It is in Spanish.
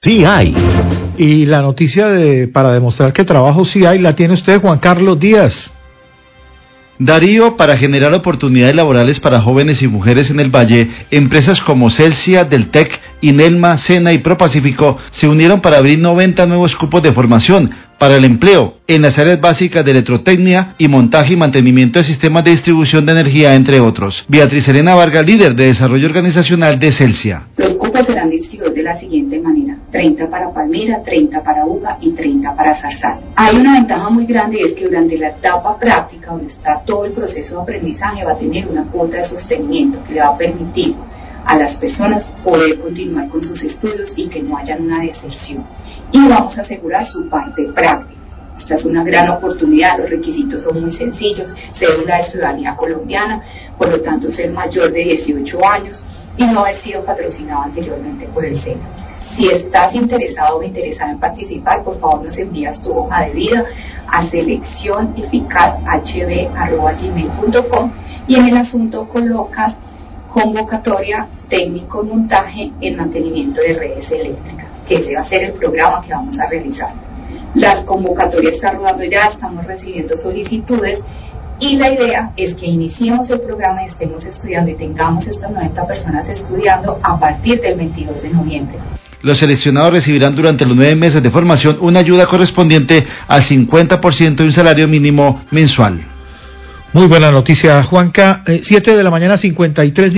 sí hay. Y la noticia para demostrar que trabajo sí hay, la tiene usted, Juan Carlos Díaz. Darío, para generar oportunidades laborales para jóvenes y mujeres en el Valle, empresas como Celsia, Deltec, Inelma, Sena y ProPacífico se unieron para abrir 90 nuevos cupos de formación para el empleo en las áreas básicas de electrotecnia y montaje y mantenimiento de sistemas de distribución de energía, entre otros. Beatriz Elena Vargas, líder de desarrollo organizacional de Celsia. Los cupos serán distribuidos de la siguiente manera: 30 para Palmira, 30 para Buga y 30 para Zarzal. Hay una ventaja muy grande, y es que durante la etapa práctica, donde está todo el proceso de aprendizaje, va a tener una cuota de sostenimiento que le va a permitir a las personas poder continuar con sus estudios y que no haya una deserción. Y vamos a asegurar su parte práctica. Esta es una gran oportunidad, los requisitos son muy sencillos: cédula de ciudadanía colombiana, por lo tanto ser mayor de 18 años y no haber sido patrocinado anteriormente por el SENA. Si estás interesado o interesada en participar, por favor nos envías tu hoja de vida a seleccioneficazhb@gmail.com y en el asunto colocas convocatoria técnico montaje en mantenimiento de redes eléctricas, que ese va a ser el programa que vamos a realizar. Las convocatorias están rodando ya, estamos recibiendo solicitudes y la idea es que iniciemos el programa y estemos estudiando y tengamos estas 90 personas estudiando a partir del 22 de noviembre. Los seleccionados recibirán durante los 9 meses de formación una ayuda correspondiente al 50% de un salario mínimo mensual. Muy buena noticia, Juanca. 7 de la mañana, 53